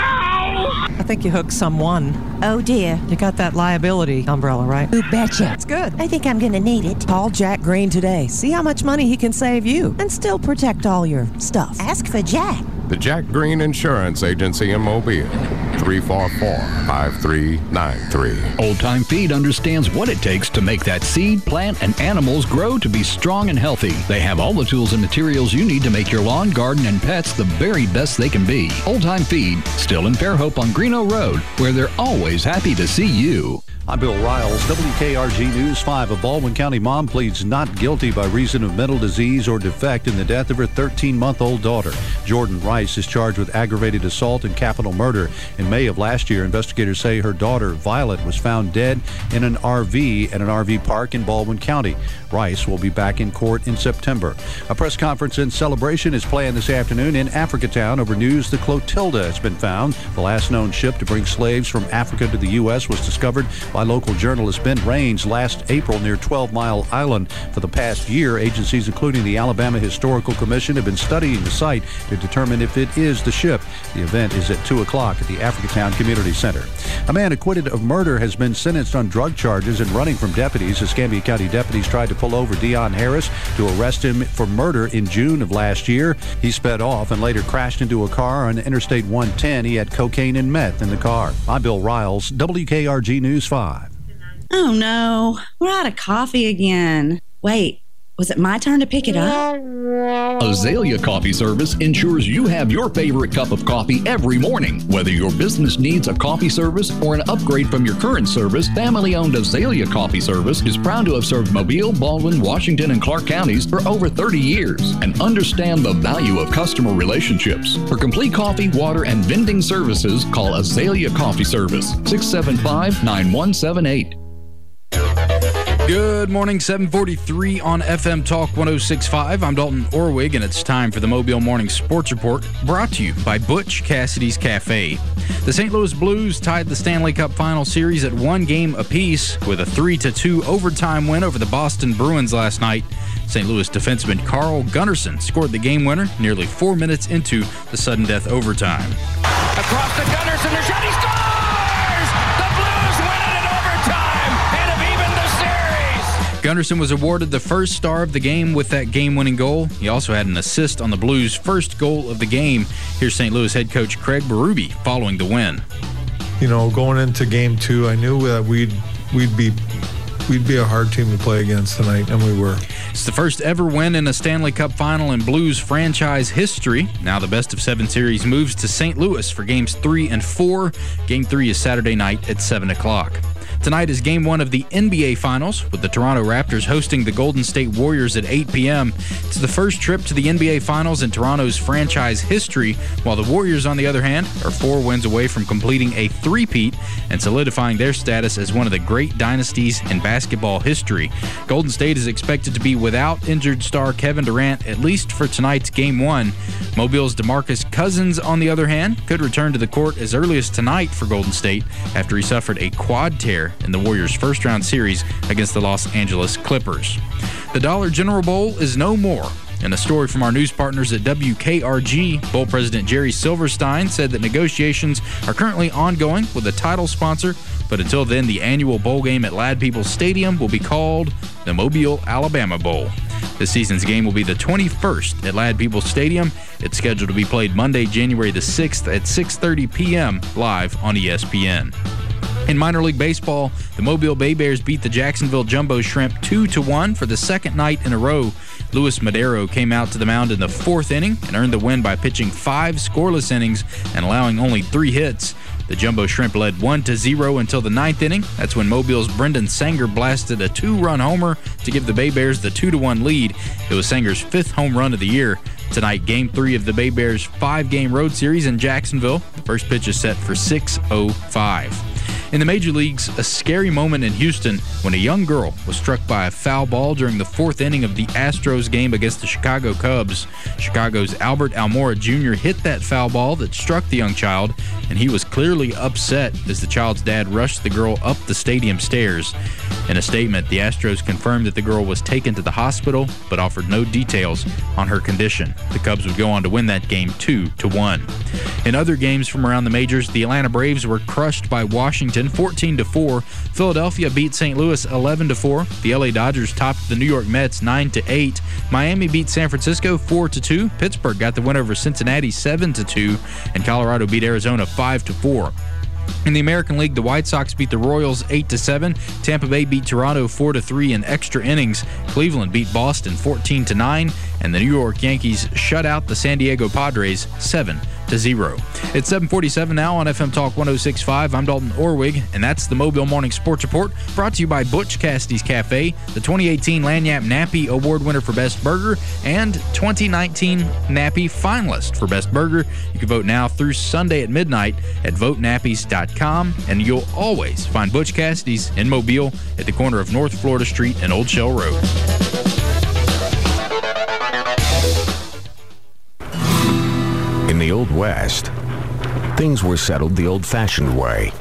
I think you hooked someone. Oh dear. You got that liability umbrella, right? You betcha. That's good. I think I'm gonna need it. Call Jack Green today. See how much money he can save you and still protect all your stuff. Ask for Jack. The Jack Green Insurance Agency in Mobile. three four four, five three nine three. Old Time Feed understands what it takes to make that seed, plant, and animals grow to be strong and healthy. They have all the tools and materials you need to make your lawn, garden, and pets the very best they can be. Old Time Feed, still in Fairhope on Greeno Road, where they're always happy to see you. I'm Bill Riles, W K R G News five. A Baldwin County mom pleads not guilty by reason of mental disease or defect in the death of her thirteen-month-old daughter. Jordan Rice is charged with aggravated assault and capital murder. In May of last year, investigators say her daughter, Violet, was found dead in an R V at an R V park in Baldwin County. Rice will be back in court in September. A press conference and celebration is planned this afternoon in Africatown over news the Clotilda has been found. The last known ship to bring slaves from Africa to the U S was discovered by local journalist Ben Raines last April near twelve mile Island. For the past year, agencies including the Alabama Historical Commission have been studying the site to determine if it is the ship. The event is at two o'clock at the Africatown Community Center. A man acquitted of murder has been sentenced on drug charges and running from deputies. Escambia County deputies tried to pull over Dion Harris to arrest him for murder in June of last year. He sped off and later crashed into a car on Interstate one ten. He had cocaine and meth in the car. I'm Bill Riles, W K R G News five. Oh no, we're out of coffee again. Wait, was it my turn to pick it up? Azalea Coffee Service ensures you have your favorite cup of coffee every morning. Whether your business needs a coffee service or an upgrade from your current service, family-owned Azalea Coffee Service is proud to have served Mobile, Baldwin, Washington, and Clark counties for over thirty years and understand the value of customer relationships. For complete coffee, water, and vending services, call Azalea Coffee Service, six seven five, nine one seven eight. Good morning, seven forty-three on F M Talk one oh six point five. I'm Dalton Orwig, and it's time for the Mobile Morning Sports Report, brought to you by Butch Cassidy's Cafe. The Saint Louis Blues tied the Stanley Cup Final Series at one game apiece with a three to two overtime win over the Boston Bruins last night. Saint Louis defenseman Carl Gunnarsson scored the game winner nearly four minutes into the sudden death overtime. Across to Gunnarsson, there's shot, he scores! The Blues win it in overtime and have evened the series! Gunnarsson was awarded the first star of the game with that game-winning goal. He also had an assist on the Blues' first goal of the game. Here's Saint Louis head coach Craig Berube following the win. You know, going into game two, I knew that we'd we'd be we'd be a hard team to play against tonight, and we were. It's the first ever win in a Stanley Cup Final in Blues franchise history. Now the best of seven series moves to Saint Louis for games three and four. Game three is Saturday night at seven o'clock. Tonight is game one of the N B A Finals, with the Toronto Raptors hosting the Golden State Warriors at eight p.m. It's the first trip to the N B A Finals in Toronto's franchise history, while the Warriors, on the other hand, are four wins away from completing a three-peat and solidifying their status as one of the great dynasties in basketball history. Golden State is expected to be without injured star Kevin Durant, at least for tonight's game one. Mobile's DeMarcus Cousins, on the other hand, could return to the court as early as tonight for Golden State after he suffered a quad tear in the Warriors' first-round series against the Los Angeles Clippers. The Dollar General Bowl is no more. In a story from our news partners at W K R G, Bowl President Jerry Silverstein said that negotiations are currently ongoing with a title sponsor, but until then, the annual bowl game at Ladd-Peebles Stadium will be called the Mobile, Alabama Bowl. This season's game will be the twenty-first at Ladd-Peebles Stadium. It's scheduled to be played Monday, January the sixth at six thirty p.m. live on E S P N. In minor league baseball, the Mobile Bay Bears beat the Jacksonville Jumbo Shrimp two to one for the second night in a row. Luis Madero came out to the mound in the fourth inning and earned the win by pitching five scoreless innings and allowing only three hits. The Jumbo Shrimp led one to zero until the ninth inning. That's when Mobile's Brendan Sanger blasted a two-run homer to give the Bay Bears the two to one lead. It was Sanger's fifth home run of the year. Tonight, Game three of the Bay Bears' five-game road series in Jacksonville. The first pitch is set for six oh five. In the major leagues, a scary moment in Houston when a young girl was struck by a foul ball during the fourth inning of the Astros game against the Chicago Cubs. Chicago's Albert Almora Junior hit that foul ball that struck the young child, and he was clearly upset as the child's dad rushed the girl up the stadium stairs. In a statement, the Astros confirmed that the girl was taken to the hospital, but offered no details on her condition. The Cubs would go on to win that game two to one. In other games from around the majors, the Atlanta Braves were crushed by Washington fourteen to four. Philadelphia beat Saint Louis eleven to four. The L A Dodgers topped the New York Mets nine to eight. Miami beat San Francisco four to two. Pittsburgh got the win over Cincinnati seven to two, and Colorado beat Arizona five to four. In the American League, the White Sox beat the Royals eight to seven. Tampa Bay beat Toronto four to three in extra innings. Cleveland beat Boston fourteen to nine, and the New York Yankees shut out the San Diego Padres seven to zero. It's seven forty-seven now on F M Talk one oh six point five. I'm Dalton Orwig, and that's the Mobile Morning Sports Report, brought to you by Butch Cassidy's Cafe, the twenty eighteen Lagniappe Nappy Award winner for Best Burger, and twenty nineteen Nappy finalist for Best Burger. You can vote now through Sunday at midnight at vote nappies dot com, and you'll always find Butch Cassidy's in Mobile at the corner of North Florida Street and Old Shell Road. In the Old West, things were settled the old-fashioned way.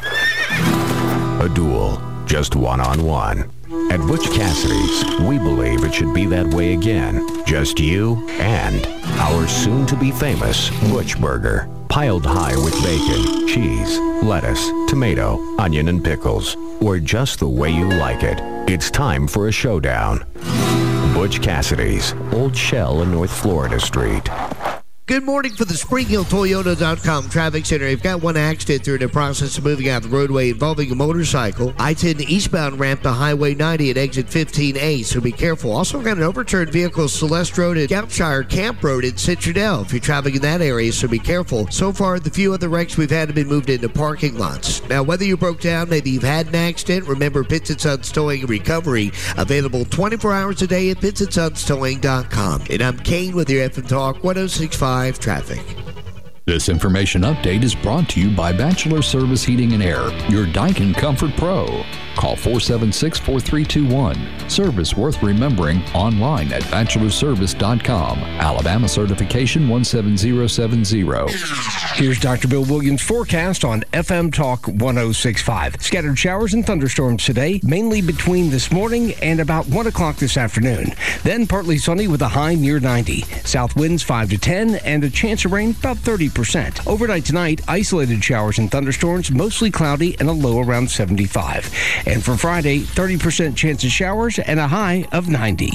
A duel, just one-on-one. At Butch Cassidy's, we believe it should be that way again. Just you and our soon-to-be famous Butch Burger. Piled high with bacon, cheese, lettuce, tomato, onion, and pickles. Or just the way you like it. It's time for a showdown. Butch Cassidy's, Old Shell and North Florida Street. Good morning for the Spring Hill Toyota dot com Traffic Center. You've got one accident through the process of moving out the roadway involving a motorcycle. I ten eastbound ramp to Highway ninety at exit fifteen A, so be careful. Also got an overturned vehicle, Celeste Road at Gountshire Camp Road in Citradel, if you're traveling in that area, so be careful. So far, the few other wrecks we've had have been moved into parking lots. Now, whether you broke down, maybe you've had an accident, remember Pitts and Sons Towing and Recovery, available twenty-four hours a day at pitts and sons towing dot com. And I'm Kane with your F M Talk one oh six point five Traffic. This information update is brought to you by Bachelor Service Heating and Air, your Daikin Comfort Pro. Call four seven six, four three two one. Service worth remembering online at bachelor service dot com. Alabama certification one seven zero seven zero. Here's Doctor Bill Williams' forecast on F M Talk one oh six point five. Scattered showers and thunderstorms today, mainly between this morning and about one o'clock this afternoon. Then partly sunny with a high near ninety. South winds five to ten and a chance of rain about thirty percent. Overnight tonight, isolated showers and thunderstorms, mostly cloudy and a low around seventy-five. And for Friday, thirty percent chance of showers and a high of ninety.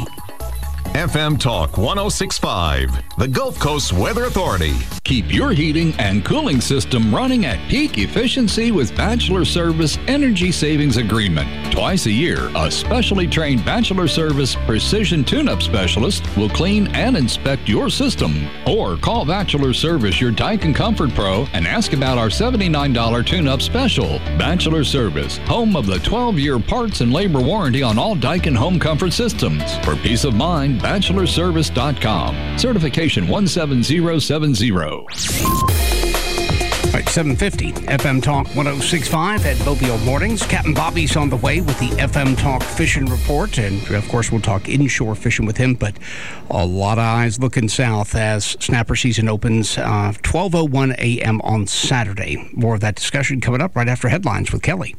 F M Talk one oh six point five, the Gulf Coast Weather Authority. Keep your heating and cooling system running at peak efficiency with Bachelor Service Energy Savings Agreement. Twice a year, a specially trained Bachelor Service Precision Tune-Up Specialist will clean and inspect your system. Or call Bachelor Service, your Daikin Comfort Pro, and ask about our seventy-nine dollars tune-up special. Bachelor Service, home of the twelve-year parts and labor warranty on all Daikin home comfort systems. For peace of mind, bachelor service dot com. Certification one seven zero seven zero. All right, seven fifty, F M Talk one oh six point five at Mobile Mornings. Captain Bobby's on the way with the F M Talk Fishing Report, and of course we'll talk inshore fishing with him, but a lot of eyes looking south as snapper season opens uh, twelve oh one a.m. on Saturday. More of that discussion coming up right after headlines with Kelly.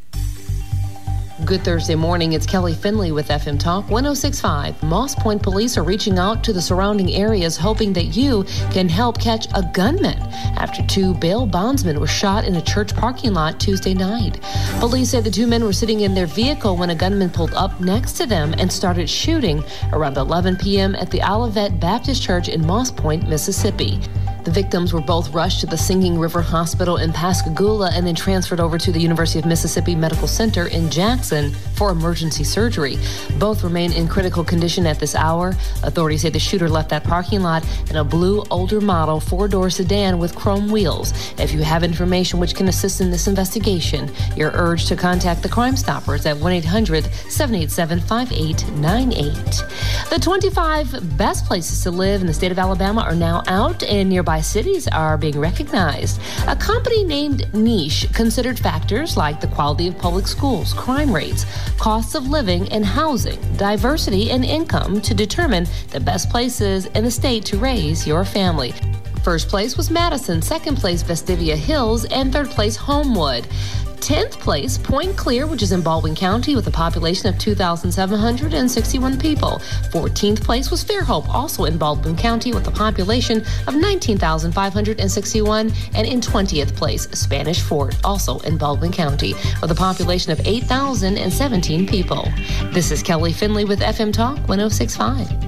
Good Thursday morning. It's Kelly Finley with F M Talk one oh six point five. Moss Point police are reaching out to the surrounding areas hoping that you can help catch a gunman after two bail bondsmen were shot in a church parking lot Tuesday night. Police said the two men were sitting in their vehicle when a gunman pulled up next to them and started shooting around eleven p.m. at the Olivet Baptist Church in Moss Point, Mississippi. The victims were both rushed to the Singing River Hospital in Pascagoula and then transferred over to the University of Mississippi Medical Center in Jackson for emergency surgery. Both remain in critical condition at this hour. Authorities say the shooter left that parking lot in a blue older model four-door sedan with chrome wheels. If you have information which can assist in this investigation, you're urged to contact the Crime Stoppers at one eight hundred seven eight seven five eight nine eight. The twenty-five best places to live in the state of Alabama are now out, and nearby cities are being recognized. A company named Niche considered factors like the quality of public schools, crime rates, costs of living and housing, diversity, and income to determine the best places in the state to raise your family. First place was Madison, second place Vestivia Hills, and third place Homewood. tenth place, Point Clear, which is in Baldwin County with a population of two thousand seven hundred sixty-one people. fourteenth place was Fairhope, also in Baldwin County with a population of nineteen thousand five hundred sixty-one. And in twentieth place, Spanish Fort, also in Baldwin County with a population of eight thousand seventeen people. This is Kelly Finley with F M Talk one oh six point five.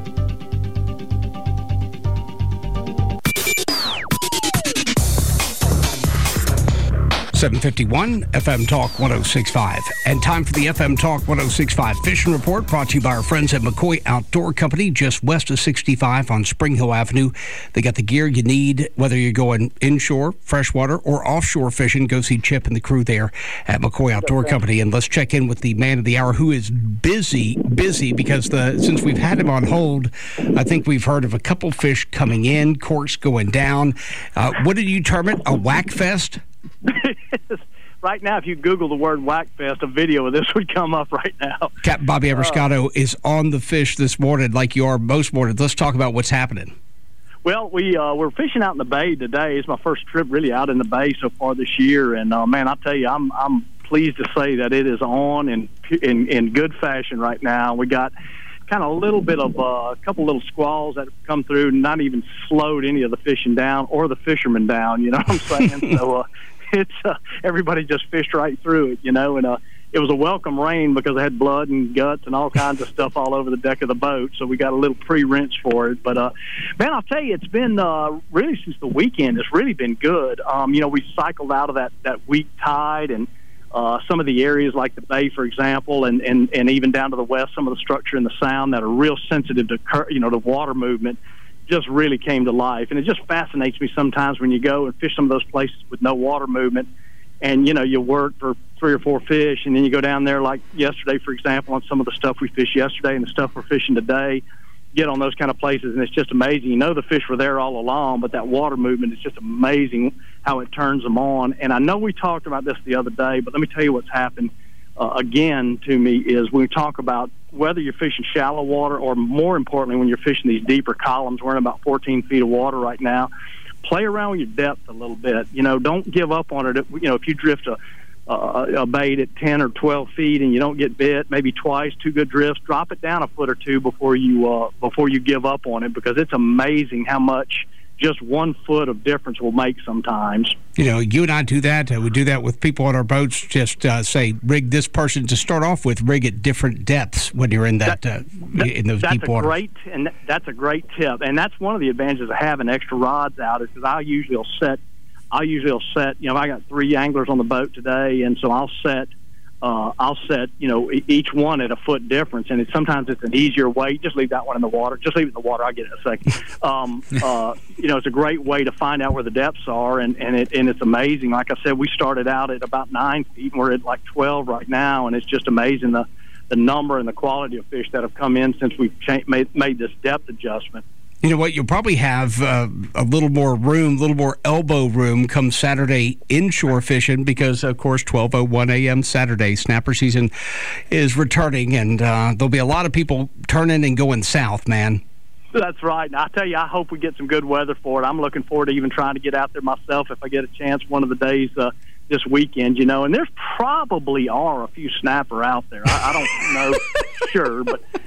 seven fifty-one F M Talk one oh six point five. And time for the F M Talk one oh six point five Fishing Report, brought to you by our friends at McCoy Outdoor Company, just west of sixty-five on Spring Hill Avenue. They got the gear you need, whether you're going inshore, freshwater, or offshore fishing. Go see Chip and the crew there at McCoy Outdoor Company. And let's check in with the man of the hour, who is busy, busy, because the since we've had him on hold, I think we've heard of a couple fish coming in, corks going down. Uh, what did you term it? A whack fest? Right now, if you Google the word Whack Fest, a video of this would come up right now. Captain Bobby Abrascato uh, is on the fish this morning, like you are most mornings. Let's talk about what's happening. Well, we, uh, we're fishing out in the bay today. It's my first trip really out in the bay so far this year. And, uh, man, I tell you, I'm I'm pleased to say that it is on in, in, in good fashion right now. We got kind of a little bit of uh, a couple little squalls that have come through, not even slowed any of the fishing down or the fishermen down, you know what I'm saying? so, uh, It's uh, everybody just fished right through it, you know, and uh, it was a welcome rain because I had blood and guts and all kinds of stuff all over the deck of the boat, so we got a little pre-rinse for it. But, uh, man, I'll tell you, it's been uh, really since the weekend, it's really been good. Um, you know, we cycled out of that, that weak tide, and uh, some of the areas like the bay, for example, and, and, and even down to the west, some of the structure and the sound that are real sensitive to, cur- you know, to water movement just really came to life. And it just fascinates me sometimes when you go and fish some of those places with no water movement, and, you know, you work for three or four fish, and then you go down there like yesterday, for example, on some of the stuff we fished yesterday and the stuff we're fishing today, get on those kind of places, and it's just amazing. You know the fish were there all along, but that water movement is just amazing how it turns them on. And I know we talked about this the other day, but let me tell you what's happened uh, again to me is when we talk about whether you're fishing shallow water or, more importantly, when you're fishing these deeper columns. We're in about fourteen feet of water right now. Play around with your depth a little bit. You know, don't give up on it. You know, if you drift a, a, a bait at ten or twelve feet and you don't get bit, maybe twice, two good drifts, drop it down a foot or two before you uh, before you give up on it, because it's amazing how much just one foot of difference will make sometimes. You know, you and I do that. Uh, we do that with people on our boats. Just uh, say, rig this person to start off with. Rig at different depths when you're in that, that, uh, that in those deep waters. That's a great, and that's a great tip. And that's one of the advantages of having extra rods out, is because I usually will set. I usually will set. You know, I got three anglers on the boat today, and so I'll set. Uh, I'll set, you know, each one at a foot difference, and it, sometimes it's an easier way. Just leave that one in the water. Just leave it in the water. I'll get it in a second. Um, uh, you know, it's a great way to find out where the depths are, and, and, it, and it's amazing. Like I said, we started out at about nine feet, and we're at like twelve right now, and it's just amazing the, the number and the quality of fish that have come in since we've cha- made, made this depth adjustment. You know what? You'll probably have uh, a little more room, a little more elbow room come Saturday inshore fishing, because, of course, twelve oh one a.m. Saturday, snapper season is returning, and uh, there'll be a lot of people turning and going south, man. That's right. And I tell you, I hope we get some good weather for it. I'm looking forward to even trying to get out there myself if I get a chance one of the days uh, this weekend, you know. And there's probably are a few snapper out there. I, I don't know sure, but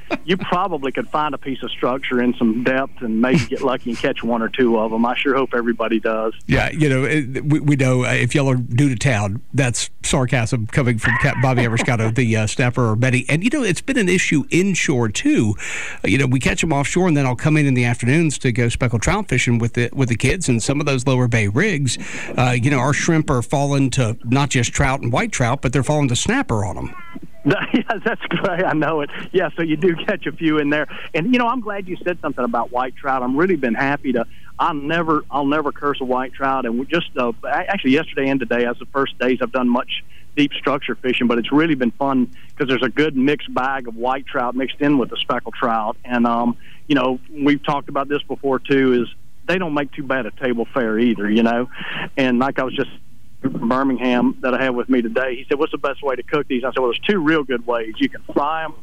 you probably could find a piece of structure in some depth and maybe get lucky and catch one or two of them. I sure hope everybody does. Yeah, you know, it, we, we know uh, if y'all are new to town, that's sarcasm coming from Captain Bobby Everscotto, the uh, snapper or Betty. And, you know, it's been an issue inshore, too. Uh, you know, we catch them offshore, and then I'll come in in the afternoons to go speckled trout fishing with the, with the kids, and some of those lower bay rigs, uh, you know, our shrimp are falling to not just trout and white trout, but they're falling to snapper on them. Yeah, that's great. I know it. Yeah, so you do catch a few in there. And, you know, I'm glad you said something about white trout. I'm really been happy to – I'll never I'll never curse a white trout. And we just uh, – actually, yesterday and today, that's the first days I've done much deep structure fishing, but it's really been fun because there's a good mixed bag of white trout mixed in with the speckled trout. And, um, you know, we've talked about this before, too, is they don't make too bad a table fare either, you know. And like I was just – from Birmingham that I have with me today, he said, what's the best way to cook these? I said, well, there's two real good ways. You can fry them.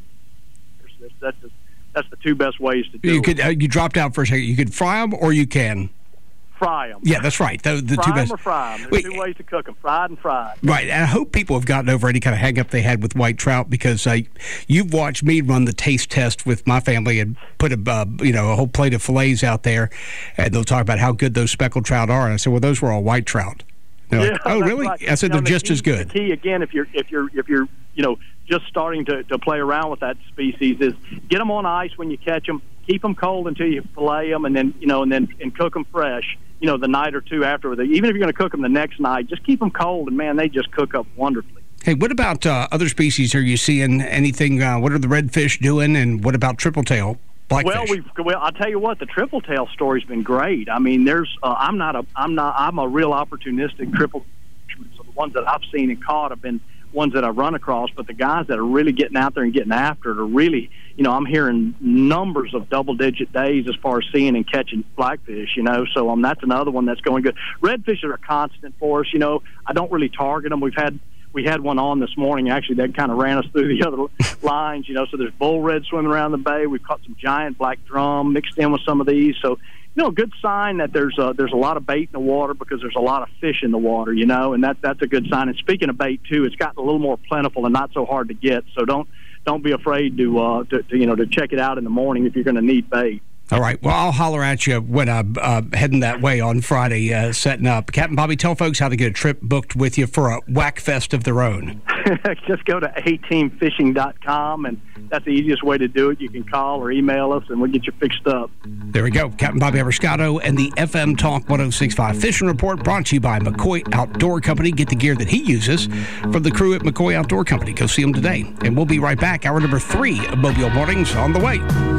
That's the, that's the two best ways to do you it. Could, uh, you dropped out for a second. You could fry them or you can fry them. Yeah, that's right. The, the fry two best. them or fry them. There's Wait, two ways to cook them, fried and fried. Right. And I hope people have gotten over any kind of hang-up they had with white trout, because uh, you've watched me run the taste test with my family and put a uh, you know a whole plate of fillets out there, and they'll talk about how good those speckled trout are. And I said, well, those were all white trout. They're Yeah, like, oh, that's really? right. I said You know, they're just the key, as good. The key again, if you're if you're if you're you know just starting to, to play around with that species, is get them on ice when you catch them, keep them cold until you fillet them, and then you know and then and cook them fresh. You know, the night or two after. Even if you're going to cook them the next night, just keep them cold, and man, they just cook up wonderfully. Hey, what about uh, other species? Are you seeing anything? Uh, what are the redfish doing, and what about triple tail? Blackfish. Well, we've well. I'll tell you what, the triple tail story's been great. I mean, there's. Uh, I'm not a. I'm not. I'm a real opportunistic triple. So the ones that I've seen and caught have been ones that I've run across. But the guys that are really getting out there and getting after it are really. You know, I'm hearing numbers of double-digit days as far as seeing and catching blackfish. You know, so um, that's another one that's going good. Redfish are a constant for us. You know, I don't really target them. We've had. We had one on this morning, actually, that kind of ran us through the other lines, you know, so there's bull red swimming around the bay. We've caught some giant black drum mixed in with some of these. So, you know, a good sign that there's a, there's a lot of bait in the water because there's a lot of fish in the water, you know, and that that's a good sign. And speaking of bait, too, it's gotten a little more plentiful and not so hard to get. So don't don't be afraid to, uh, to, to you know, to check it out in the morning if you're going to need bait. All right. Well, I'll holler at you when I'm uh, heading that way on Friday, uh, setting up. Captain Bobby, tell folks how to get a trip booked with you for a whack fest of their own. Just go to a team fishing dot com, and that's the easiest way to do it. You can call or email us, and we'll get you fixed up. There we go. Captain Bobby Everscotto and the F M Talk one oh six point five Fishing Report, brought to you by McCoy Outdoor Company. Get the gear that he uses from the crew at McCoy Outdoor Company. Go see them today. And we'll be right back. Hour number three of Mobile Mornings on the way.